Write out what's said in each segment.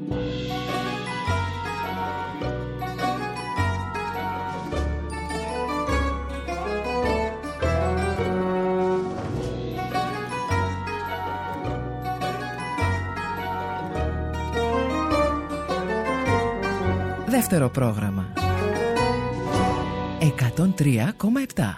Δεύτερο πρόγραμμα 103,7.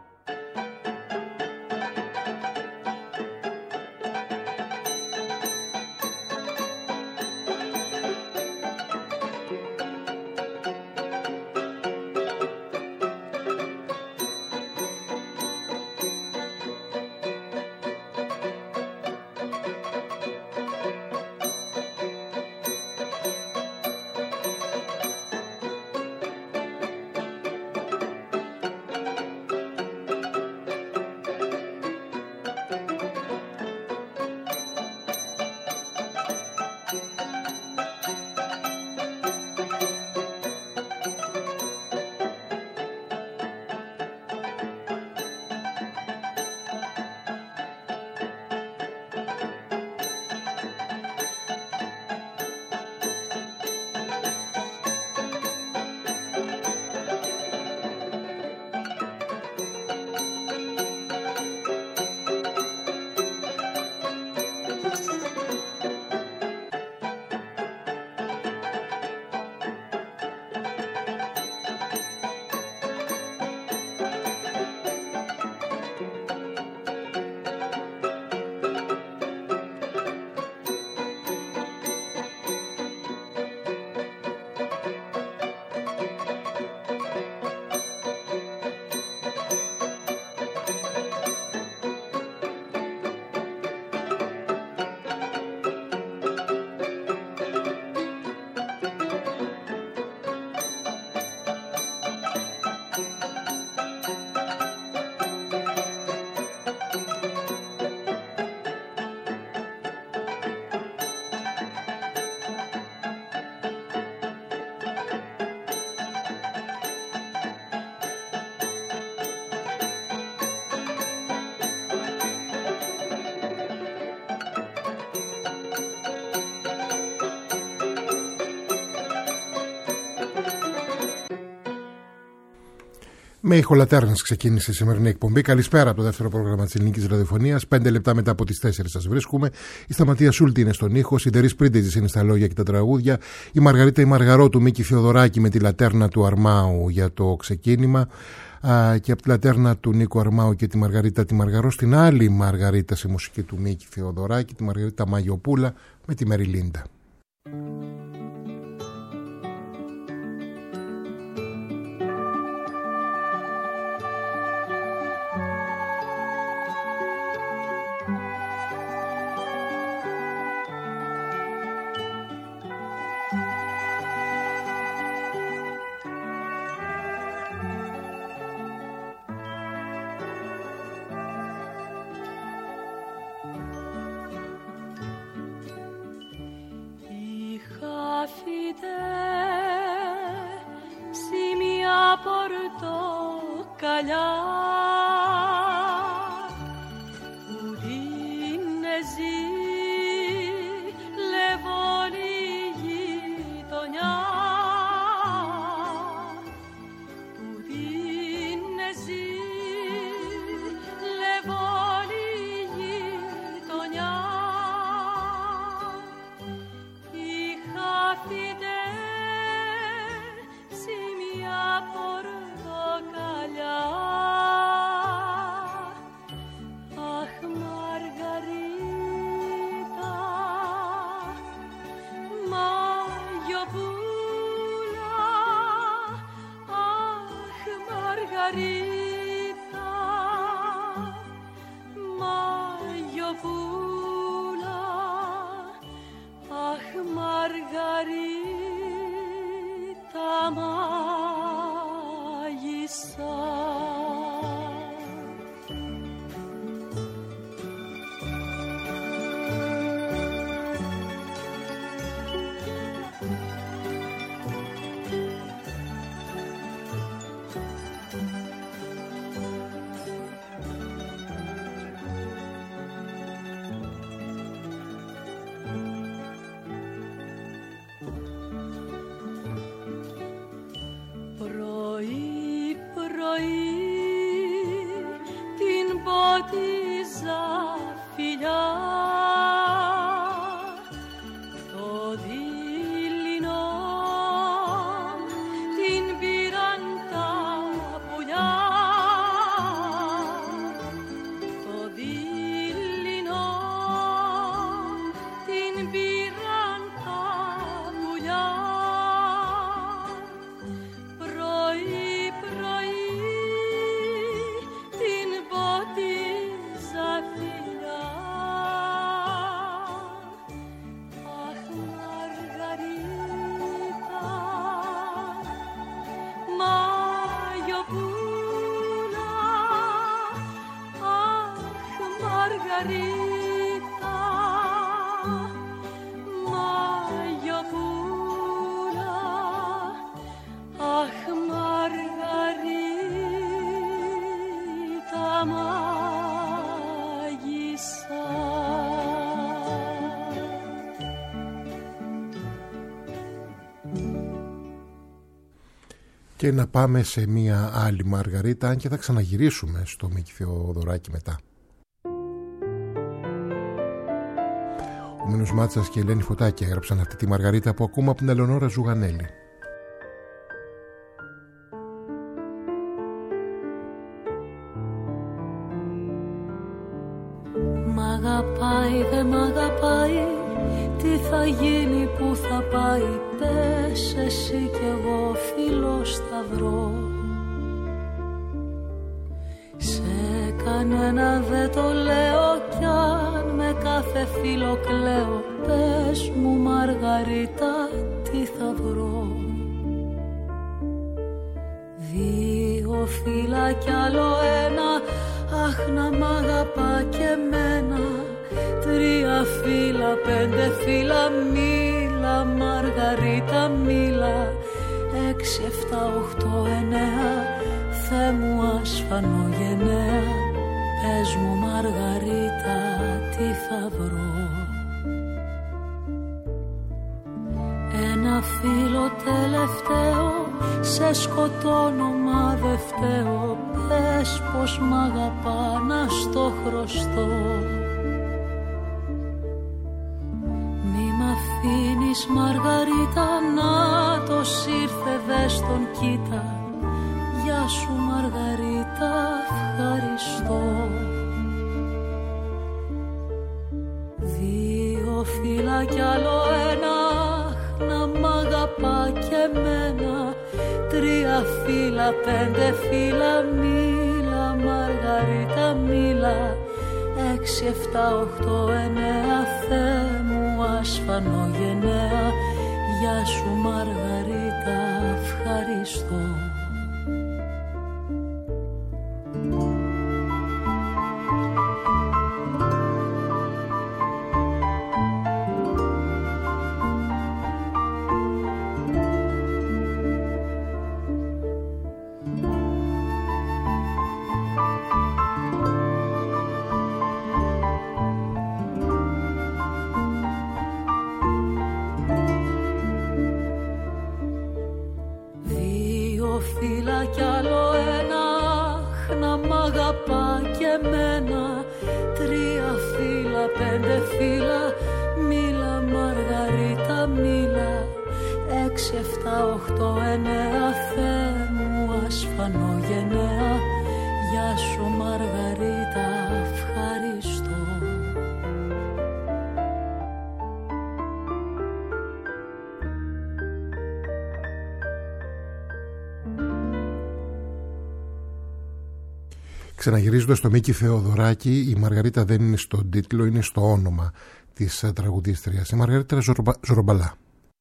Με ηχολατέρνας ξεκίνησε η σημερινή εκπομπή. Καλησπέρα από το δεύτερο πρόγραμμα της ελληνικής ραδιοφωνίας. 5 λεπτά μετά από τις 4 σας βρίσκουμε. Η Σταματία Σούλτη είναι στον ήχο. Η Ντερής Πρίντεζης είναι στα λόγια και τα τραγούδια. Η Μαργαρίτα η Μαργαρώτου, Μίκη Θεοδωράκη με τη λατέρνα του Αρμάου για το ξεκίνημα. Και από τη λατέρνα του Νίκου Αρμάου και τη Μαργαρίτα τη Μαργαρό, στην άλλη Μαργαρίτα σε μουσική του Μίκη Θεοδωράκη, τη Μαργαρίτα Μαγιοπούλα με τη Μεριλίντα. Και να πάμε σε μια άλλη Μαργαρίτα, αν και θα ξαναγυρίσουμε στο Μίκη Θεοδωράκη μετά. Ο Μίνος Μάτσας και η Ελένη Φωτάκη έγραψαν αυτή τη Μαργαρίτα που ακούμε από την Ελεονόρα Ζουγανέλη. Μ' αγαπάει, δε μ' αγαπάει, τι θα γίνει, που θα πάει, πες εσύ κι εγώ φίλος θα βρω. Σε κανένα δεν το λέω κι αν με κάθε φίλο κλαίω, πες μου Μαργαρίτα τι θα βρω. Δύο φύλλα κι άλλο ένα, αχ να μ' αγαπά και εμένα. Τρία φύλλα, πέντε φύλλα, μίλα Μαργαρίτα μίλα. 6, 7, 8, 9, Θεέ μου ασφανώ γενναία, πες μου Μαργαρίτα τι θα βρω. Ένα φύλλο τελευταίο, σε σκοτώνω μα δε φταίω, πες πως μ' αγαπά να στο χρωστώ. Αφήνεις Μαργαρίτα, να το ήρθε δες τον κοίτα. Γεια σου Μαργαρίτα, ευχαριστώ. Δύο φύλλα κι άλλο ένα, να μ' αγαπά και εμένα. Τρία φύλλα, πέντε φύλλα, μίλα Μαργαρίτα μίλα. 6, 7, 8, 9, Θεέ μου ασφανώ γενναία, γεια σου Μαργαρίτα, ευχαριστώ. Φύλλα κι άλλο ένα, να μ' αγαπά και εμένα. Τρία φύλλα, πέντε φύλλα, μίλα Μαργαρίτα μίλα. 6, 7, 8, 9, Θεέ μου ασφανώ γενναία, γεια σου Μαργαρίτα, ευχαριστώ. Ξαναγυρίζοντας στο Μίκη Θεοδωράκη, η Μαργαρίτα δεν είναι στον τίτλο, είναι στο όνομα της τραγουδίστριας. Η Μαργαρίτα Ζορομπαλά.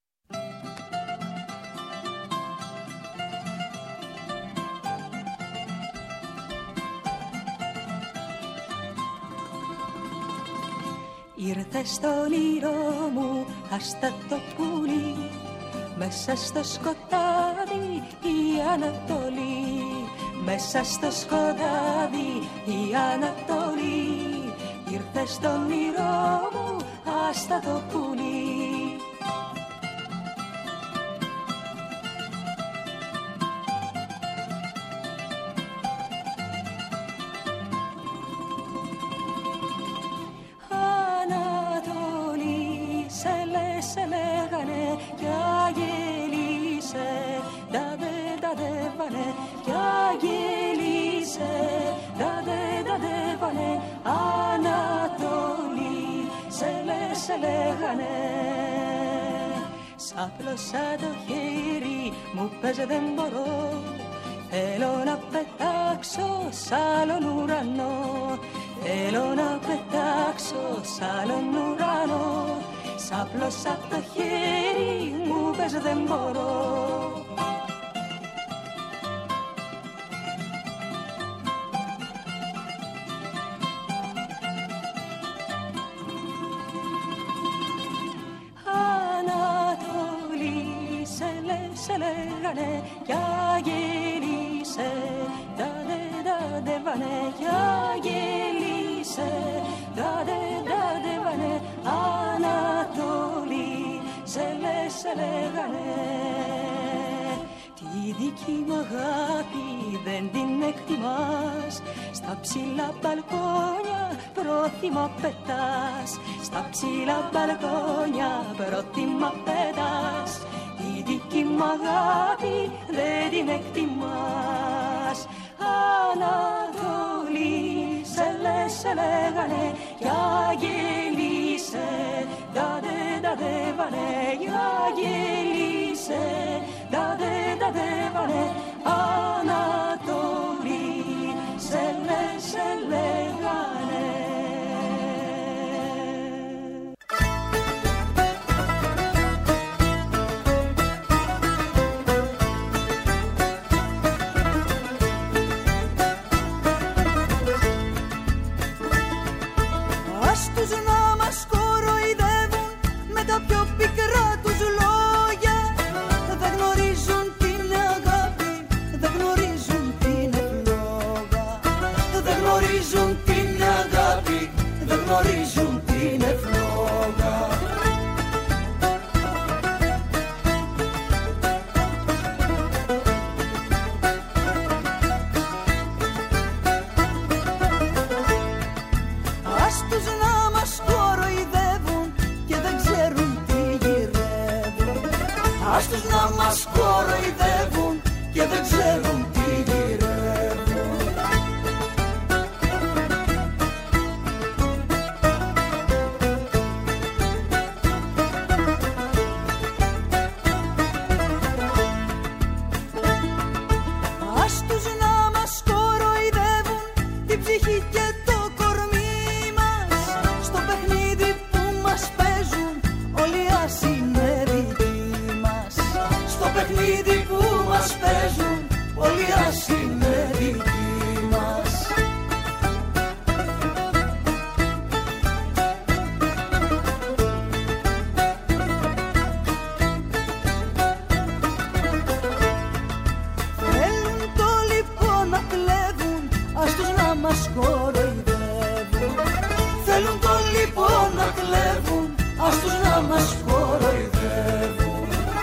Ήρθε στο όνειρό μου αστατό πουλί, μέσα στο σκοτάδι η Ανατολή. Μέσα στο σκοτάδι η Ανατολή, ήρθε στο όνειρό μου άστατο πουλί. Ανατολή, σε λέγανε κι αγγελίσε, δαδε βανε κι αγγελίσε, δαδε βανε. Ανατολή, σε λέγανε. Σάπλωσα το χέρι μου, πες δεν μπορώ, θέλω να πετάξω σ' άλλον ουρανό. Θέλω να πετάξω σ' άλλον ουρανό. Σάπλωσα το χέρι μου, πες δεν μπορώ. Ανατολή, σε λέγανε κι αγγελίσε, δαδε βανε κι αγγελίσε, δαδε βανε. Ανατολή, σε λέγανε. Τι δική μου αγάπη δεν την εκτιμάς. Στα ψηλά μπαλκόνια πρόθυμα πετάς. Στα ψηλά μπαλκόνια πρόθυμα πετάς. Τη δική μου αγάπη δεν την εκτιμάς. Ανατολή σε λέγανε κι αγγελίσε. Da de vane, ya gelise, da de vane, Anatoli, se legane. Ας τους να μας κοροϊδεύουν με τα πιο πικρά τους λόγια. Δεν γνωρίζουν την αγάπη, δεν γνωρίζουν την ευλόγα. Δεν γνωρίζουν την αγάπη, δεν γνωρίζουν την ευλόγα. Ας τους να μας κοροϊδεύουν και δεν ξέρουν τι γυρεύουν. Ας τους να μας κοροϊδεύουν και δεν ξέρουν τι γυρεύουν. Ας τους να μας κοροϊδεύουν την ψυχή και το κορμί μας. Στο παιχνίδι που μας παίζουν όλοι ας είναι δικοί μας. Στο παιχνίδι που μας παίζουν όλοι ας είναι δικοί μας. Θέλουν το λοιπόν να κλέβουν, ας τους να μας κοροϊδεύουν. Θέλουν το λοιπόν να κλέβουν, ας τους να μας κοροϊδεύουν.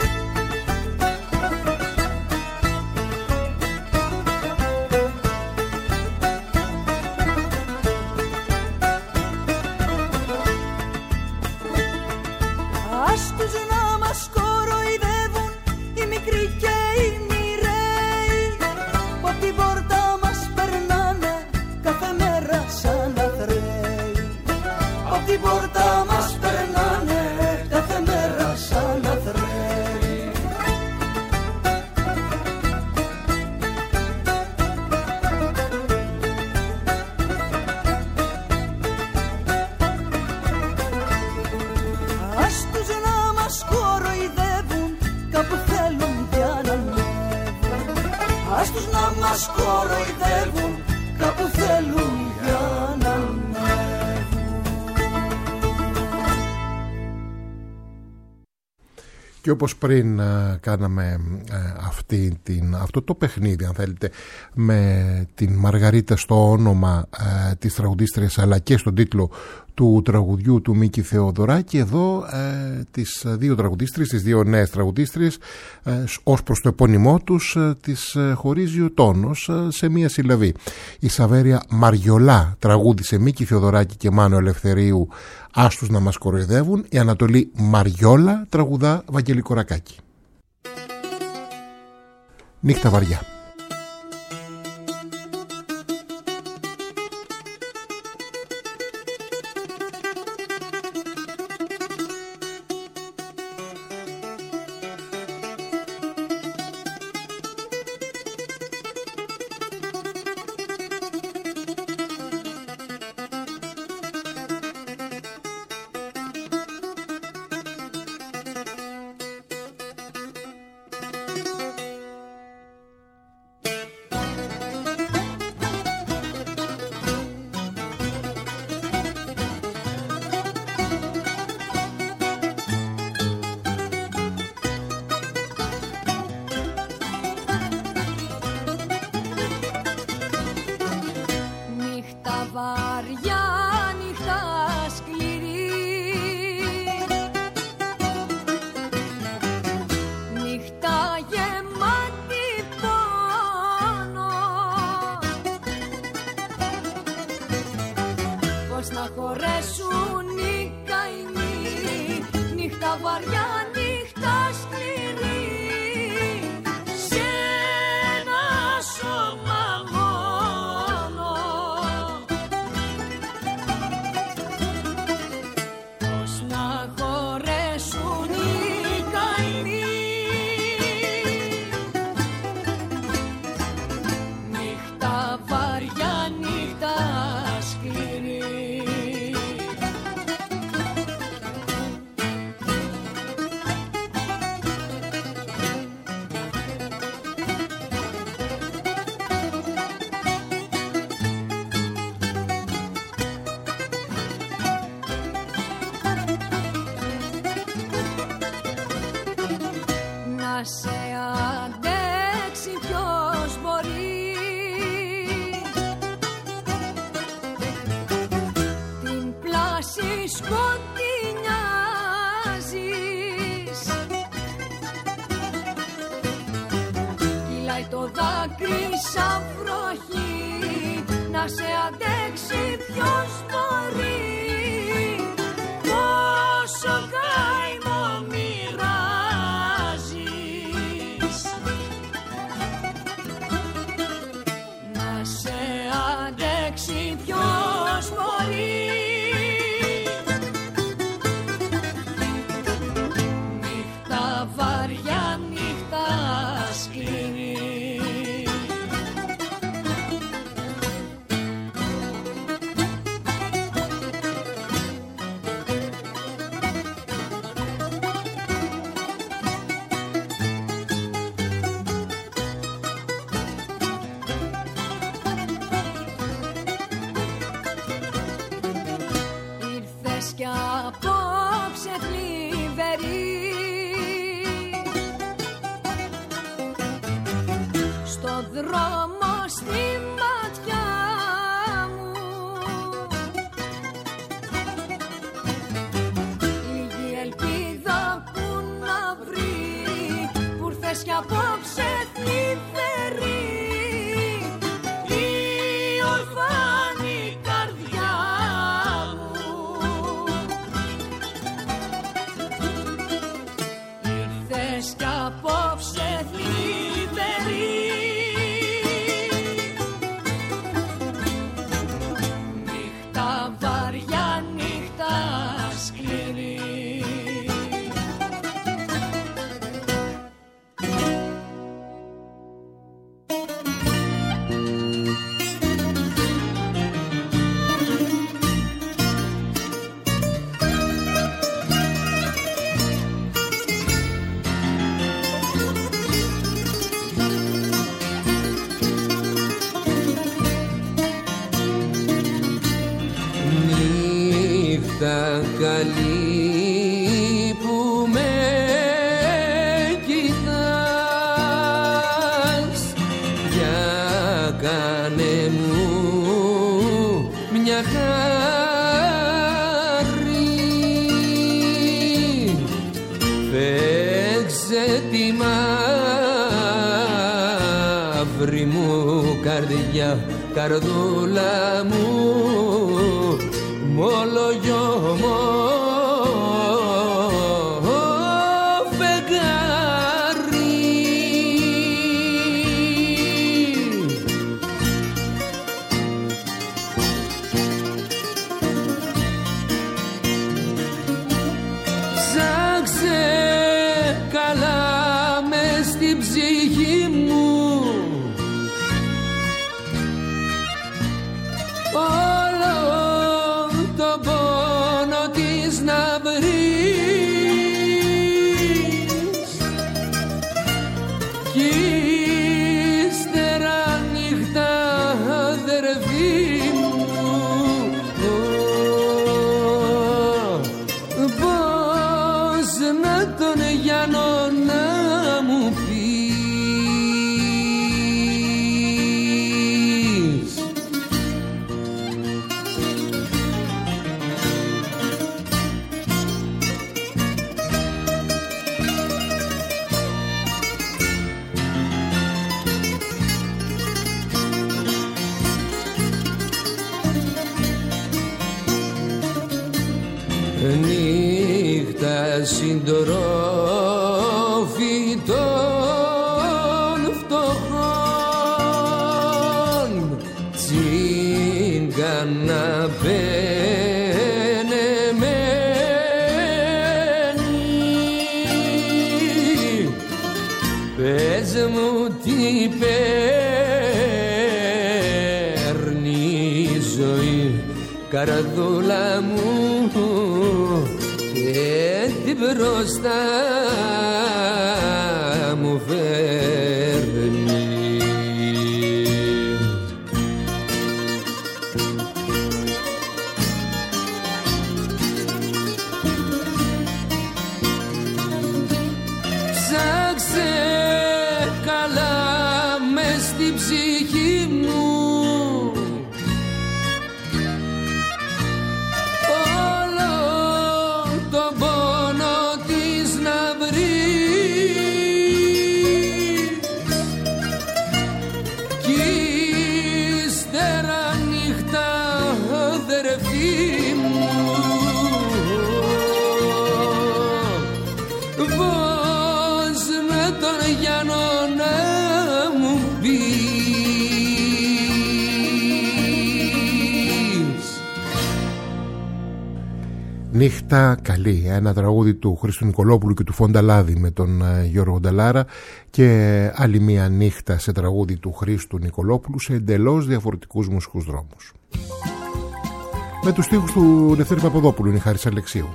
Ας τους να μας κοροϊδεύουν οι μικροί και οι μοιραίοι που απ' την πόρτα μας περνάνε κάθε μέρα σαν αθρέοι. Απ' την πόρτα μας περνάνε κάθε μέρα σαν αθρέοι. Ας τους να μας κοροϊδεύουν, κάπου θέλουν για να ανέβουν. Ας τους να μας κοροϊδεύουν, κάπου θέλουν για να ανέβουν. Και όπως πριν κάναμε αυτό το παιχνίδι, αν θέλετε, με την Μαργαρίτα στο όνομα της τραγουδίστριας αλλά και στον τίτλο του τραγουδιού του Μίκη Θεοδωράκη, εδώ τις δύο τραγουδίστριες, τις δύο νέες τραγουδίστριες, ως προς το επώνυμό τους τις χωρίζει ο τόνος σε μία συλλαβή. Η Σαβέρια Μαριολά τραγούδισε Μίκη Θεοδωράκη και Μάνο Ελευθερίου, άστους να μας κοροϊδεύουν. Η Ανατολή Μαριόλα τραγουδά Βαγγέλη Κορακάκη. Νύχτα βαριά. σε αντέξει ποιος μπορεί. Την πλάση σκοτεινιάζεις, κυλάει το δάκρυ σαν βροχή, να σε αντέξει ποιος μπορεί. Πόσο καημό μοιράζεις, να σε αντέξει ποιος μπορεί. Νύχτα βαριά, νύχτα σκληρή, κι απόψε θλιβερή. Στο δρόμο στη ματιά μου λίγη ελπίδα που να βρει, που ήρθες κι απόψε θλιβερή. Η ορφάνη καρδιά κι απόψε θλιβερή. Νύχτα βαριά, νύχτα σκληρή. Καλή που με κοιτάς, για κάνε μου μια χάρη, φέξε τη μαύρη μου καρδιά, καρδούλα μου, μολογιό μου φεγγάρι. Ψάξε καλά μες στην ψυχή μου, όλο το πόνο της να βρεις, κι ύστερα νύχτα αδερφή μου, πώς να τον Γιάννο να μου πεις. Νύχτα συντρόφι των φτωχών, τσίγκανα πενεμένη, πες μου τι παίρνει η ζωή, καρδούλα μου, και την μπροστά μου φέρνει. Ψάξε Γιάννο να μου πεις. Νύχτα καλή, ένα τραγούδι του Χρήστου Νικολόπουλου και του Φονταλάδη με τον Γιώργο Νταλάρα, και άλλη μία νύχτα σε τραγούδι του Χρήστου Νικολόπουλου σε εντελώς διαφορετικούς μουσικούς δρόμους. Με τους στίχους του Λευτέρη Παπαδόπουλου, είναι η Χάρης Αλεξίου.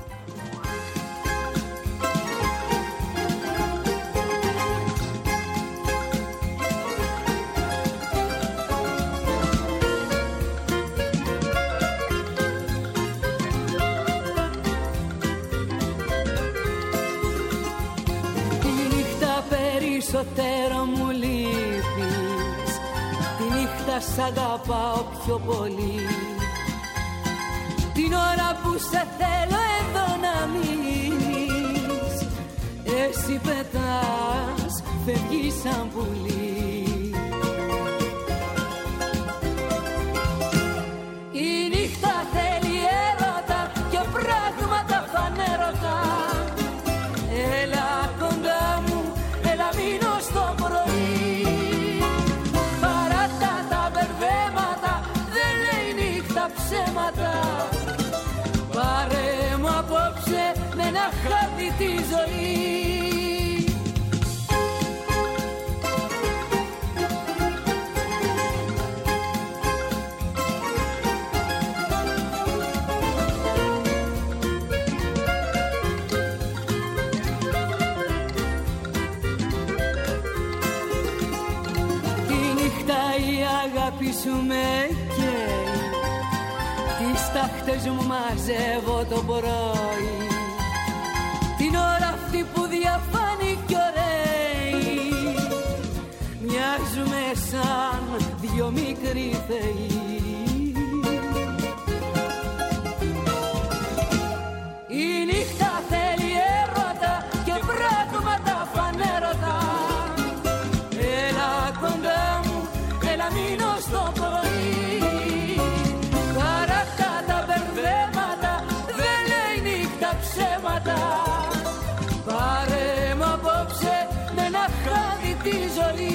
Περισσότερο μου λείπεις, τη νύχτα σ' αγαπάω πιο πολύ. Την ώρα που σε θέλω εδώ να μείνεις, εσύ πετάς, φεύγεις σαν πουλί. Η νύχτα θέλει έρωτα και πράγματα φανέρωτα. Έλα κοντά μου, έλα μείνω στο πρωί. Παράτα τα μπερδέματα, δεν λέει νύχτα ψέματα. Πάρε μου απόψε με ένα χάδι τη ζωή. Σου με καίει, τις τάχτες μου μαζεύω το πρωί. Την ώρα αυτή που διαφάνει κι ωραίοι, μοιάζουμε σαν δυο μικροί θεοί. Η νύχτα θέλει έρωτα και πράγματα φανέρωτα. Έλα κοντά μου, έλα μείνω στο πρωί. Παράτα τα μπερδέματα, δεν λέει νύχτα ψέματα. Πάρε μου απόψε με ένα χάδι τη ζωή.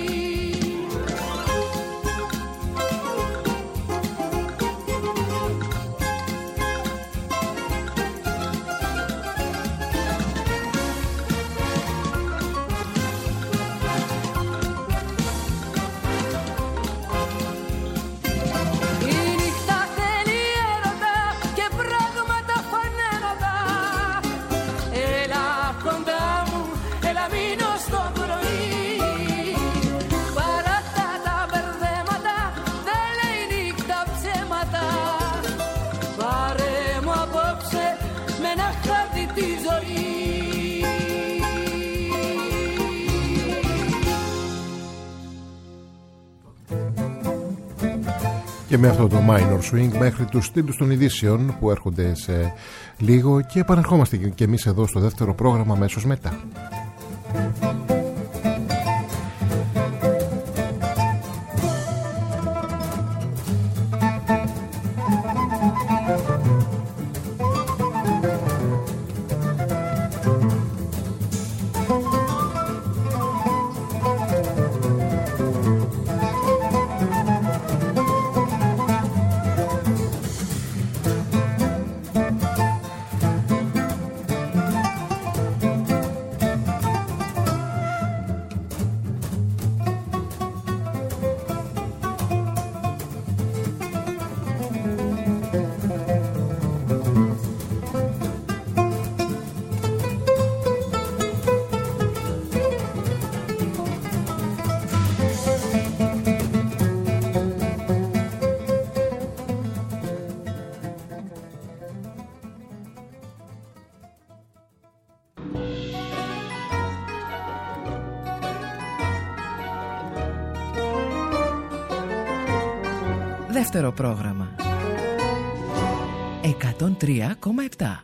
Και με αυτό το minor swing μέχρι τους τίτλους των ειδήσεων που έρχονται σε λίγο, και επανερχόμαστε και εμείς εδώ στο δεύτερο πρόγραμμα αμέσως μετά. Δεύτερο πρόγραμμα 103,7.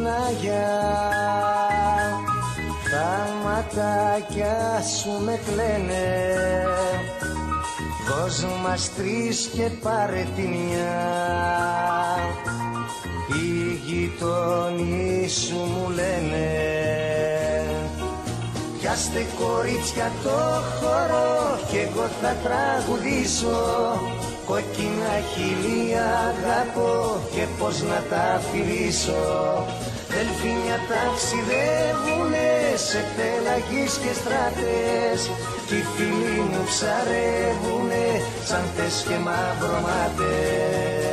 Παναγιά, τα ματάκια σου με κλαίνε. Δώσ' μας τρεις και πάρε τη μια. Οι γειτόνοι σου μου λένε, πιάστε κορίτσια το χώρο κι εγώ θα τραγουδήσω. Κόκκινα χειλία αγαπώ και πως να τα φιλήσω. Δελφίνια ταξιδεύουνε σε πελαγείς και στράτες κι οι φίλοι μου ψαρεύουνε σαν τες και μαυρομάτες.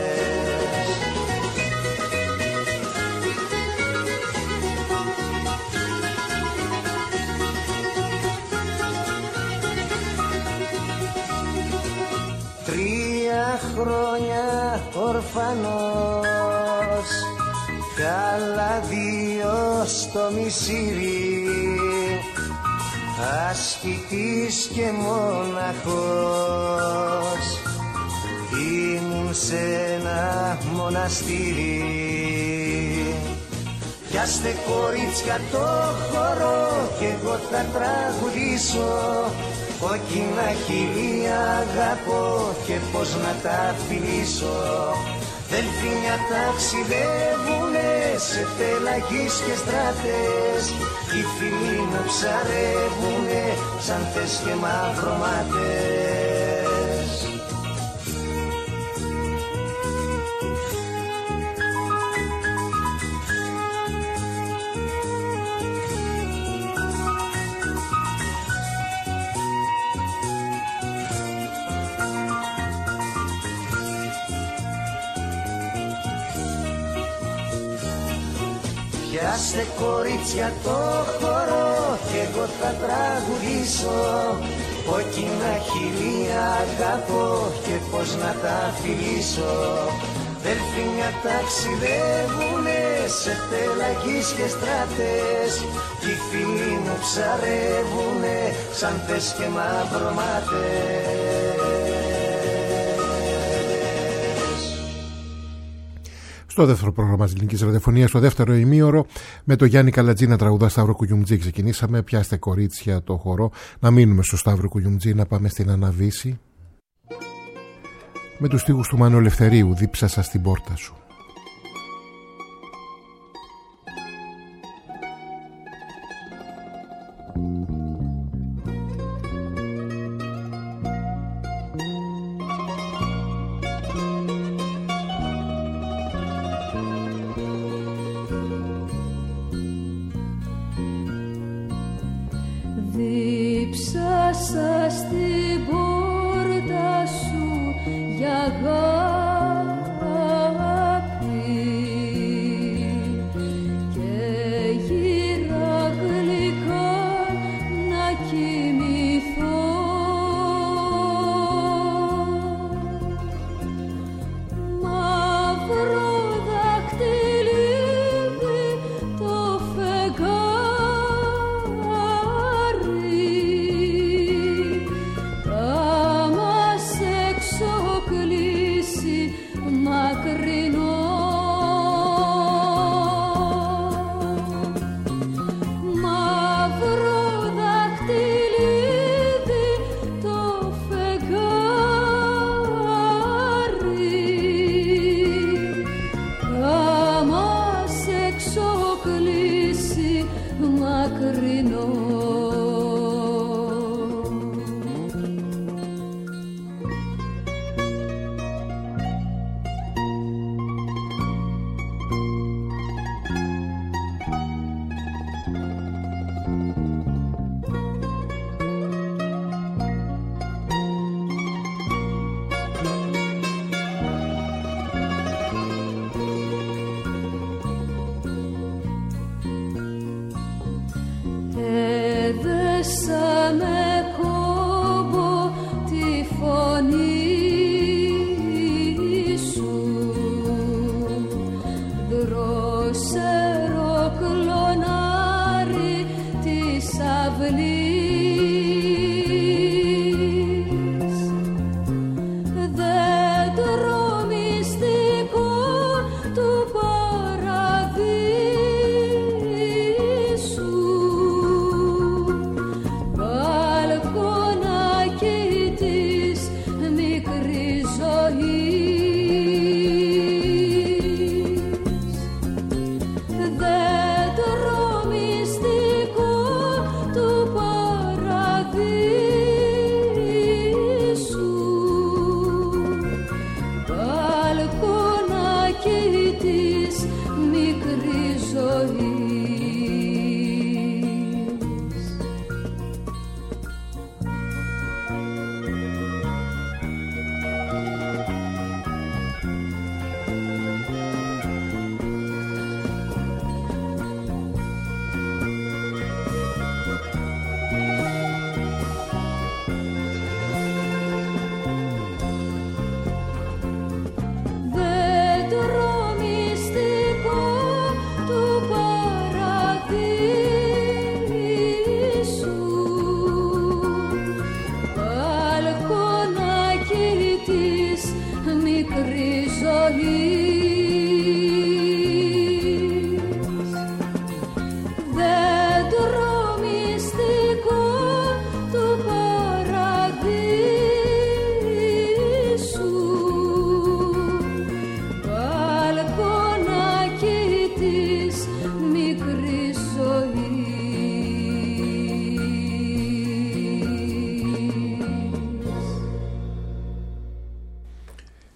Χρόνια ορφανός, καλά δύο στο μισήρι, ασκητής και μοναχός, ήμουν σε ένα μοναστήρι. Πιάστε κορίτσια το χώρο κι εγώ θα τραγουδήσω. Κόκκινα χειλία αγαπώ και πως να τα φιλήσω. Δελφίνια ταξιδεύουνε σε πελαγείς και στράτες κι οι φίλοι μου ψαρεύουνε σαν τες και μαυρομάτες. Πιάστε κορίτσια το χώρο κι εγώ θα τραγουδήσω. Κόκκινα χειλία αγαπώ και πως να τα φιλήσω. Δελφίνια ταξιδεύουνε σε πελαγείς και στράτες κι οι φίλοι μου ψαρεύουνε σαν τες και μαυρομάτες. Στο δεύτερο πρόγραμμα της Ελληνικής Ραδιοφωνίας, στο δεύτερο ημίωρο, με το Γιάννη Καλατζή να τραγουδά Σταύρο Κουγιουμτζή. Ξεκινήσαμε, πιάστε κορίτσια το χορό. Να μείνουμε στο Σταύρο Κουγιουμτζή, να πάμε στην Αναβίση. Με τους στίχους του Μάνου Ελευθερίου, δίψασα στην πόρτα σου. Δίψασα στην πόρτα σου για αγάπη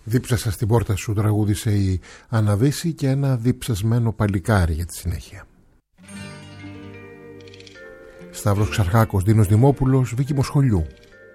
Δίψασα στην πόρτα σου, τραγούδισε η Αναβίση, και ένα διψασμένο παλικάρι για τη συνέχεια. Σταύρος Ξαρχάκος, Δίνος Δημόπουλος, Βίκη Μοσχολιού.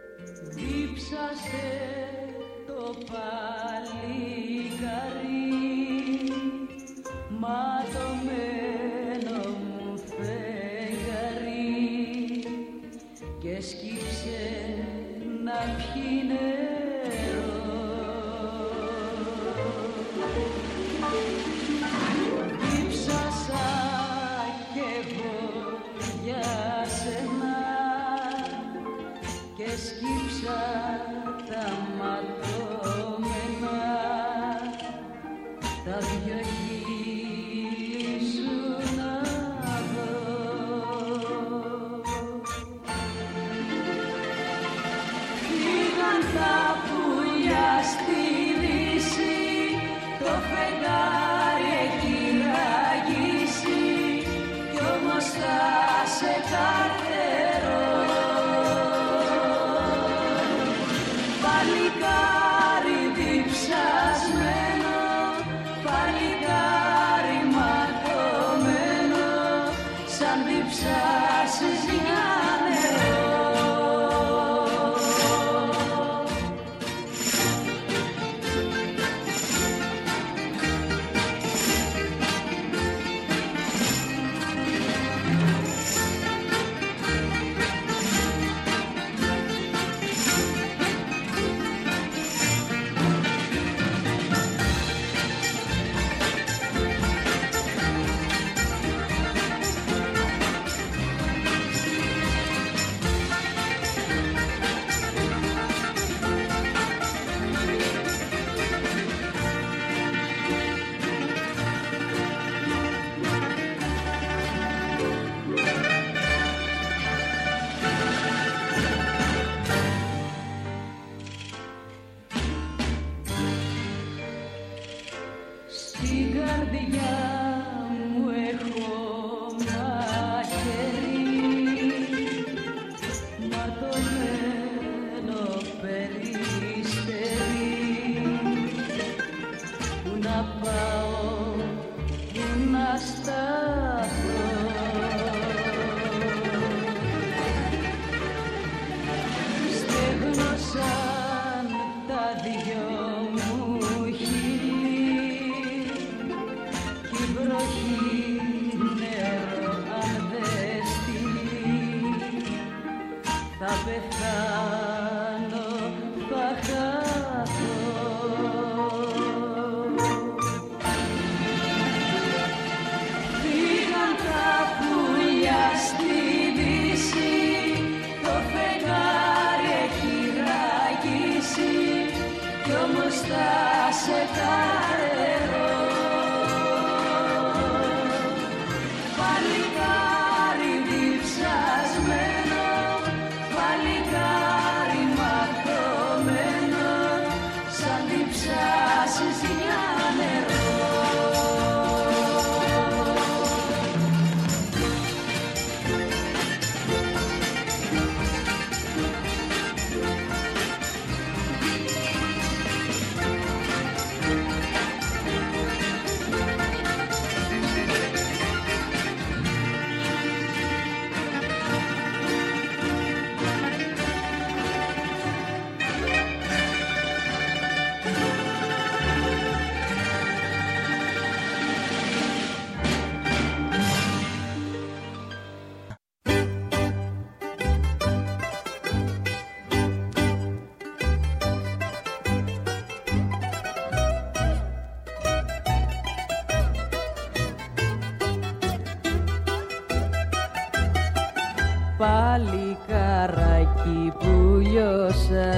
Παλικάράκι που λιώσα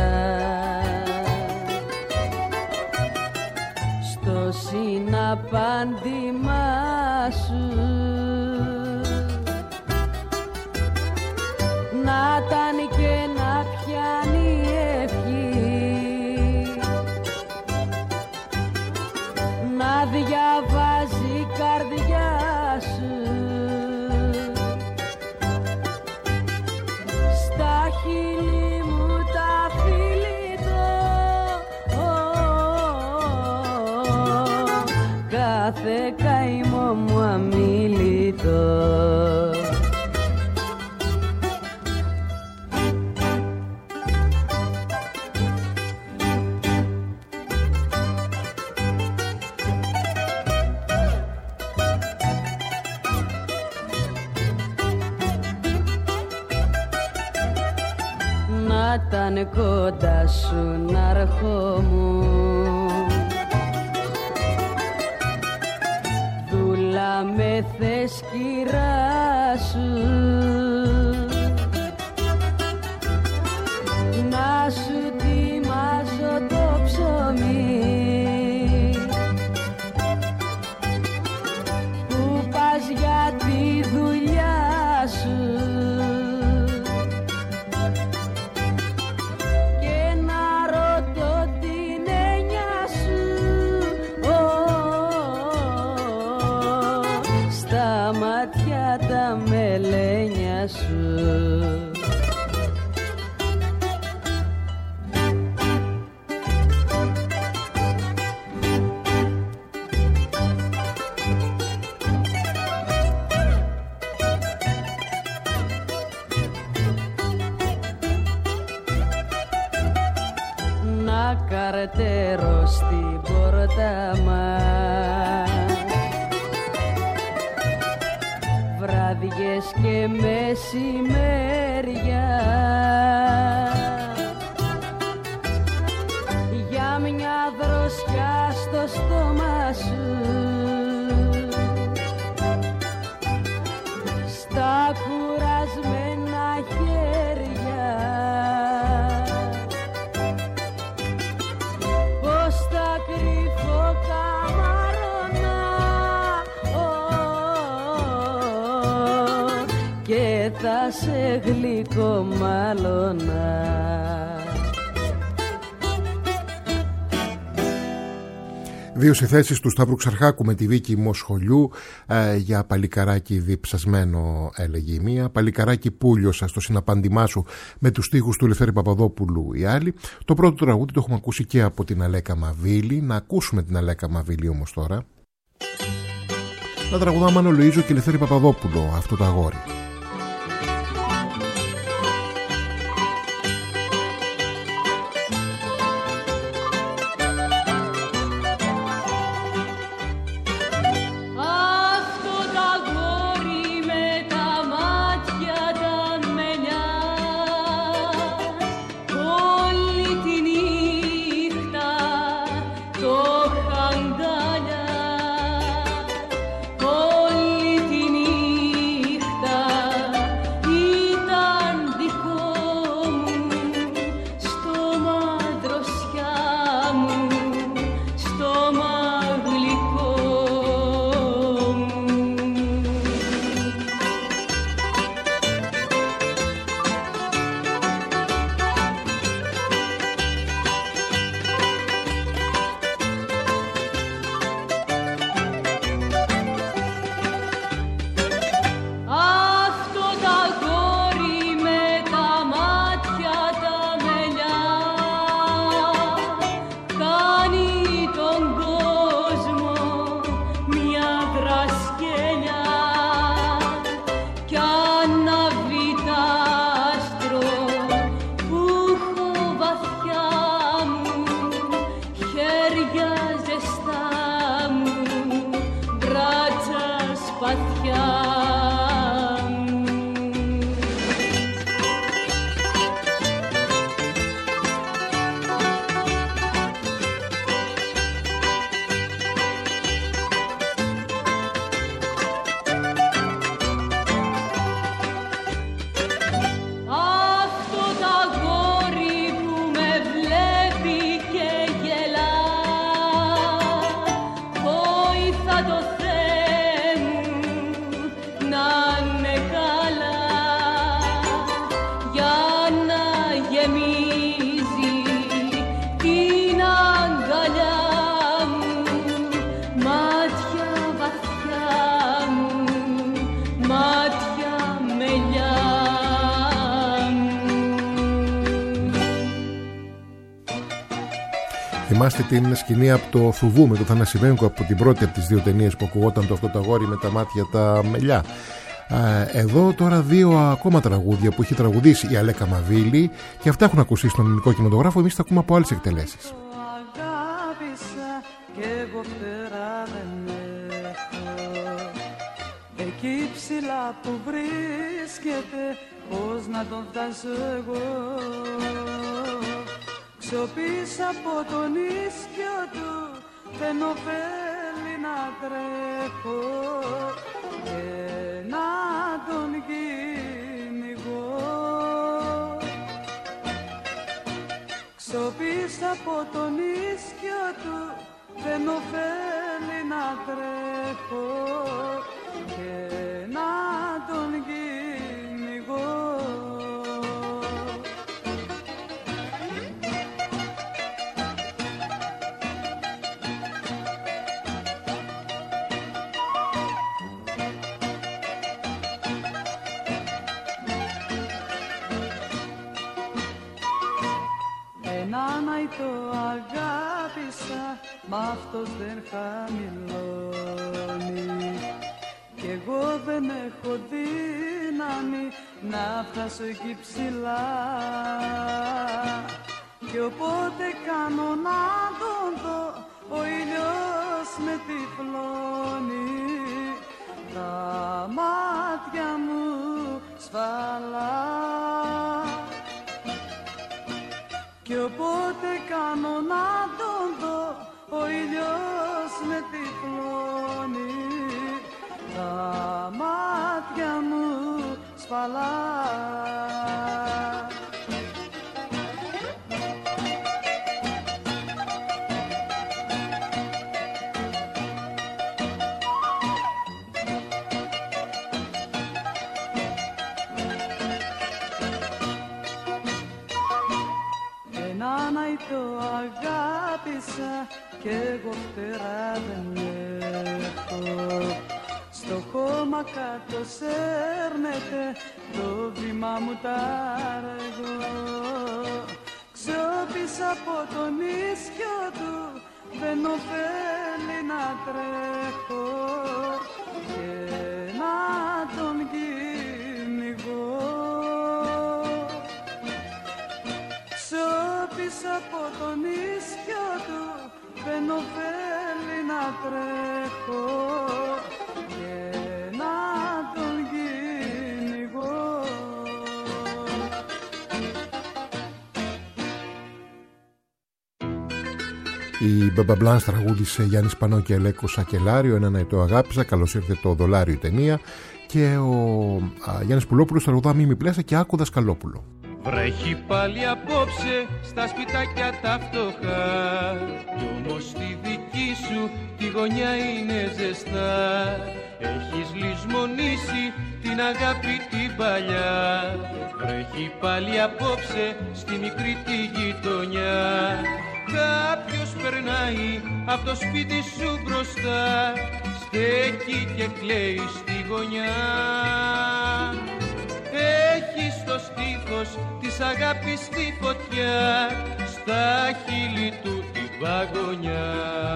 στο συναπάντημά σου, να ήταν και να πιάνει ευχή, να διαβάζει η καρδιά σου. Χείλη μου τα φιλητώ, κάθε καημό μου αμίλητο. Να ήταν κοντά σου να ερχόμουν, δούλα με θες κυρά σου, να σου τιμάζω το ψωμί που πας για τη δουλειά σου. Τα μελένια σου να καρτέρω στην πόρτα μας, βράδιες και μεσημέρια, για μια δροσιά στο στόμα σου, στα κουρασμένα χέρια, πως τα κρυφό καμαρώνα και θα σε γλυκομάλωνα. Δύο συνθέσεις του Σταύρου Ξαρχάκου με τη Βίκη Μοσχολιού για παλικαράκι διψασμένο, έλεγε η μία. Παλικαράκι πουλιωσα στο συναπάντημά σου, με τους στίχους του Ελευθέρη Παπαδόπουλου η άλλη. Το πρώτο τραγούδι το έχουμε ακούσει και από την Αλέκα Μαβίλη. Να ακούσουμε την Αλέκα Μαβίλη όμως τώρα. Να τραγουδάμε Μάνο Λοΐζο και Ελευθέρη Παπαδόπουλο, αυτό το αγόρι. Θυμάστε την σκηνή από το Θουβού με τον Θανασιβέγκο, από την πρώτη από τις δύο ταινίες που ακουγόταν το αυτό το αγόρι με τα μάτια τα μελιά. Εδώ τώρα δύο ακόμα τραγούδια που έχει τραγουδήσει η Αλέκα Μαβίλη και αυτά έχουν ακουστεί στον ελληνικό κινηματογράφο. Εμείς τα ακούμε από άλλες εκτελέσεις. Αγάπησα και εγώ φτερά δεν έχω. Εκεί ψηλά που βρίσκεται, πώς να τον φτάσω εγώ. Ξοπίσα από τον ίσιο του, δεν ωφέλει να τρέχω και να τον κυνηγώ. Ξοπίσα από τον ίσιο του, δεν ωφέλει να τρέχω και να τον κυνηγώ. Έναν αϊτό αγάπησα, μ' αυτός δεν χαμηλώνει κι εγώ δεν έχω δύναμη να φτάσω εκεί ψηλά κι όποτε κάνω να τον δω, ο ήλιος με τυφλώνει, τα μάτια μου σφαλά. Κι όποτε κάνω να τον δω, ο ήλιος με τυφλώνει, τα μάτια μου σφαλά. Έναν αϊτό αγάπησα κι εγώ φτερά δεν έχω. Στο χώμα κάτω σέρνεται το βήμα μου ταργό. Ξόπισα από τον ίσιο του, δεν ωφέλει να τρέχω και να τον κυνηγώ. Πίσω από τον ίσιο του, δεν ωφέλει να τρέχω και να τον κυνηγώ. Η Μπαμπα Μπλάνς τραγούδισε Γιάννη Σπανό και Ελέκο Σακελάριο, έναν αϊτό αγάπησα. Καλώς ήρθε το δολάριο η ταινία. Και ο Γιάννης Πουλόπουλος τραγουδά Μίμη Πλέσα και Άκου Δασκαλόπουλο. Βρέχει πάλι απόψε στα σπιτάκια τα φτωχά κι όμως στη δική σου τη γωνιά είναι ζεστά. Έχεις λησμονήσει την αγάπη την παλιά. Βρέχει πάλι απόψε στη μικρή τη γειτονιά. Κάποιος περνάει από το σπίτι σου μπροστά, στέκει και κλαίει στη γωνιά. Έχει στο στήθος της αγάπης τη φωτιά, στα χείλη του την παγωνιά.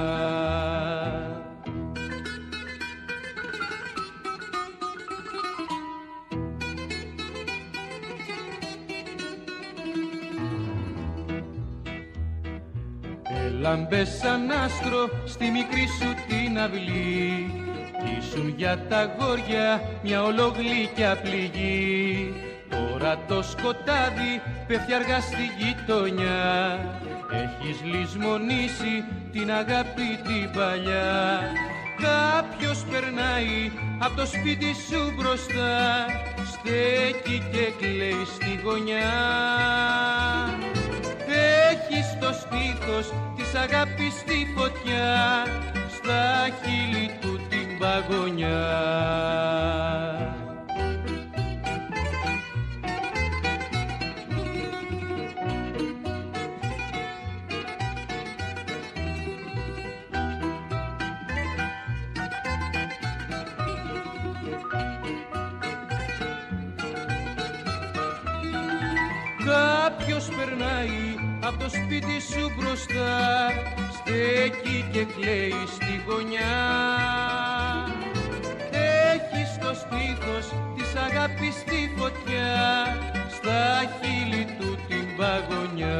Έλαμπες σαν άστρο στη μικρή σου την αυλή, κι ήσουν για τα αγόρια μια ολογλύκια πληγή. Τώρα το σκοτάδι πέφτει αργά στη γειτονιά. Έχεις λησμονήσει την αγάπη την παλιά. Κάποιος περνάει από το σπίτι σου μπροστά, στέκει και κλαίει στη γωνιά. Έχεις στο στήθος της αγάπης τη φωτιά, στα χείλη του την παγωνιά. Κάποιος περνάει απ' το σπίτι σου μπροστά στέκει και κλαίει στη γωνιά. Έχει στο στήθος της αγάπης τη φωτιά, στα χείλη του την παγωνιά.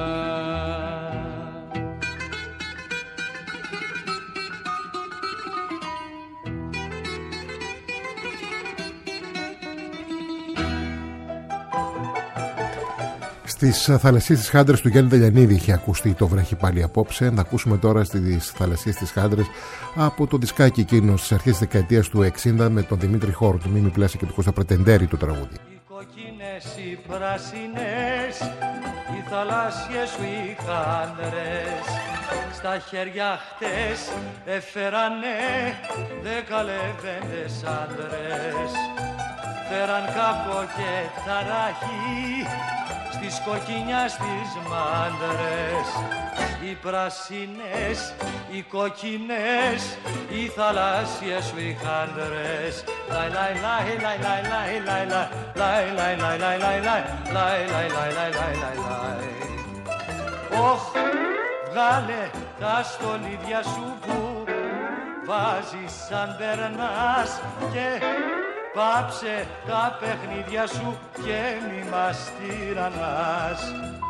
Στις θαλασσίες της Χάντρας του Γιάννη Δελιανίδη είχε ακουστεί το βρέχει πάλι απόψε. Να ακούσουμε τώρα στις θαλασσίες της Χάντρας από το δισκάκι εκείνο στις αρχές της δεκαετίας του 60 με τον Δημήτρη Χόρου, του Μίμη Πλάση και του Κώστα Πρετεντέρη το τραγούδι. Οι κοκκίνες, οι πράσινες, οι θαλάσσιες σου οι χάντρες, στα χέρια χτες έφερανε 10 λεβέντες άντρες. Φέραν κάκο και ταράχη στις κοκκινιάς τις μάντρες. Οι πράσινες, οι κοκκινές, οι θαλάσσιες σου οι χάντρες. Λαϊ λαϊ λαϊ λαϊ λαϊ λαϊ λαϊ λαϊ λαϊ λαϊ λαϊ λαϊ λαϊ λαϊ λαϊ λαϊ λαϊ λαϊ. Ωχ, βγάλε τα στολίδια σου που βάζεις σαν περνάς και πάψε τα παιχνίδια σου και μη μας τυραννάς.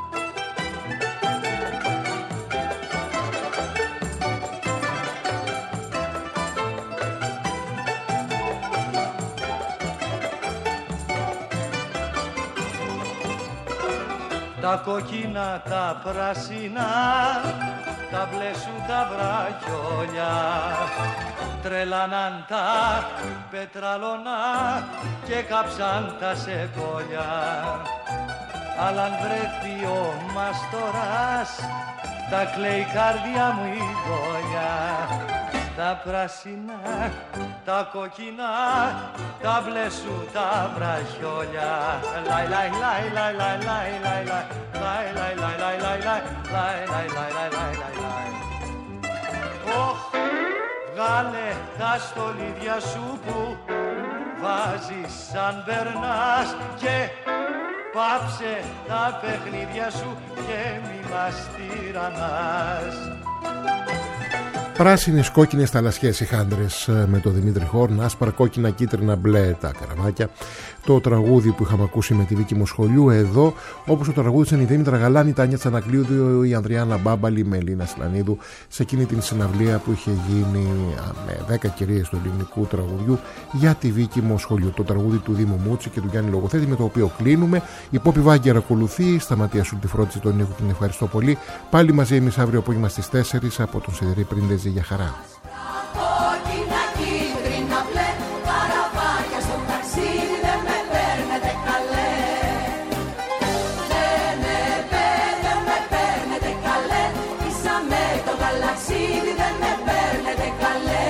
Τα κόκκινα, τα πράσινα, τα μπλε σου τα βραχιόλια, τρελάναν τα πετραλώνα και κάψαν τα σεκόλια. Αλλά αν βρεθεί ο μαστοράς, τα κλαίει η καρδιά μου η γόλια. Τα πράσινα, τα κόκκινα, τα μπλε σου τα βραχιόλια. Λαϊ λαϊ λαϊ λαϊ λαϊ λαϊ λαϊ λαϊ λαϊ λαϊ λαϊ λαϊ λαϊ λαϊ λαϊ λαϊ λαϊ λαϊ. Ωχ, βγάλε τα στολίδια σου που βάζεις σαν περνάς και πάψε τα παιχνίδια σου και μη μας τυραννάς. Πράσινες κόκκινες θαλασσιές οι χάντρες με το Δημήτρη Χόρν, άσπρα κόκκινα κίτρινα μπλε τα καραβάκια. Το τραγούδι που είχαμε ακούσει με τη Βίκη Μοσχολιού εδώ, όπως το τραγούδισαν η Δήμητρα Γαλάνη, η Τάνια Τσανακλείδου, η Ανδριάννα Μπάμπαλη, η Μελίνα Σλανίδου σε εκείνη την συναυλία που είχε γίνει με 10 κυρίες του ελληνικού τραγουδιού για τη Βίκη Μοσχολιού. Το τραγούδι του Δήμου Μούτσι και του Γιάννη Λογοθέτη, με το οποίο κλείνουμε. Η Πόπη Βάγκερ ακολουθεί, Σταματία Σούλτη φρόντισε τον ήχο, την ευχαριστώ πολύ. Πάλι μαζί εμείς αύριο απόγευμα στις 4 από τον Σιδερή Πρίντεζη. Για χαρά. Κόκκινα, κίτρινα, μπλε, καραβάκια στο ταξίδι δεν με παίρνετε καλέ. Δεν με παίρνετε καλέ, είσαμε το γαλαξίδι δεν με παίρνετε καλέ.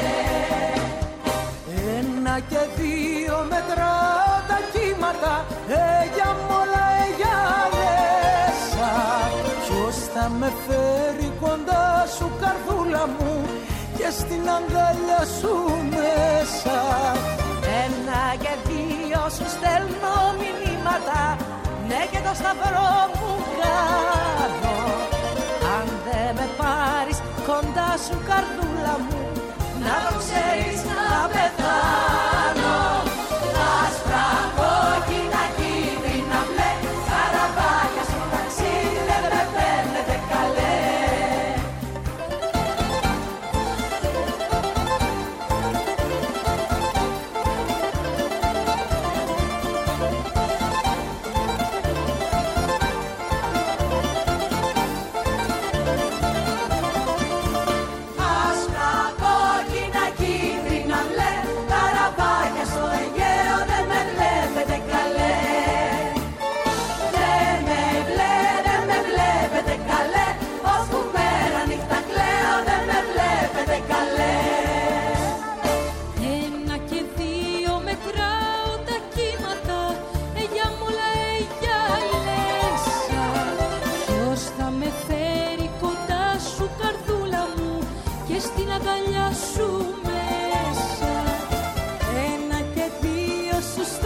1 και 2 μετράω τα κύματα, για μόλα για μέσα. Ποιος θα με φέρει κοντά σου καρδούλα μου και στην αγκαλιά σου μέσα. 1 και 2 σου στέλνω μηνύματα, ναι και το σταυρό μου κάνω. Αν δεν με πάρεις κοντά σου καρδούλα μου, να το ξέρεις να πεθάνω. Άσπρα, κόκκινα, κίτρινα, μπλε, καραβάκια στο ταξίδι δεν με παίρνετε καλέ.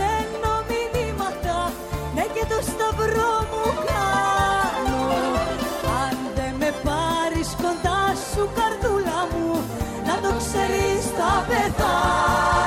Σταυρό μου κάνω. πεθάνω.